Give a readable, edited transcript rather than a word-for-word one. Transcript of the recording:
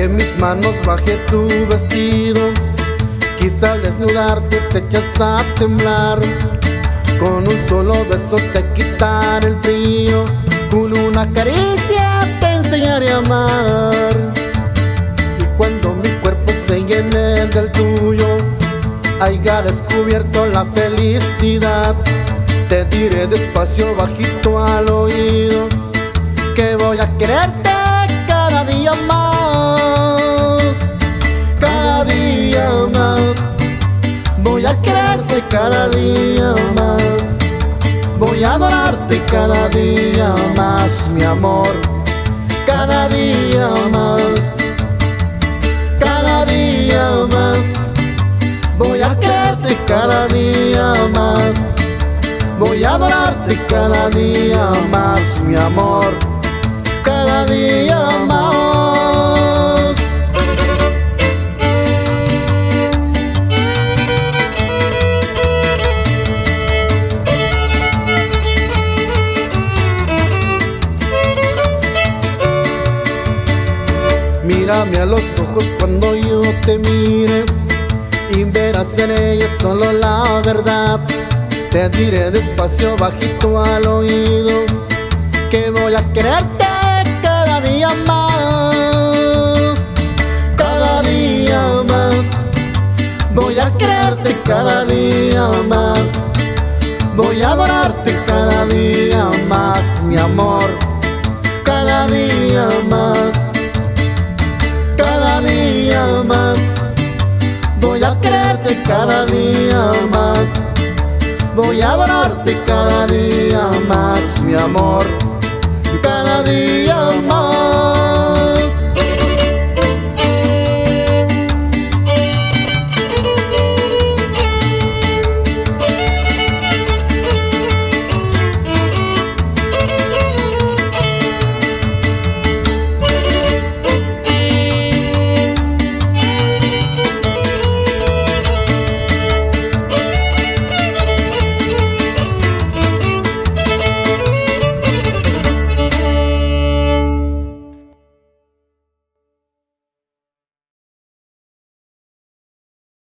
En mis manos bajé tu vestido, quizá al desnudarte te echas a temblar. Con un solo beso te quitaré el frío, con una caricia te enseñaré a amar. Y cuando mi cuerpo se llene del tuyo, haya descubierto la felicidad, te diré despacio bajito al oído que voy a quererte cada día más. Cada día más voy a quererte, cada día más voy a adorarte, cada día más, mi amor. Cada día más, cada día más voy a quererte, cada día más voy a adorarte, cada día más, mi amor. Cada día más. Mírame a los ojos cuando yo te mire, y verás en ellos solo la verdad. Te diré despacio bajito al oído que voy a quererte cada día más. Cada día más voy a quererte, cada día más voy a adorarte, cada día más, mi amor. Cada día más, cada día más voy a quererte, cada día más voy a adorarte, cada día más, mi amor.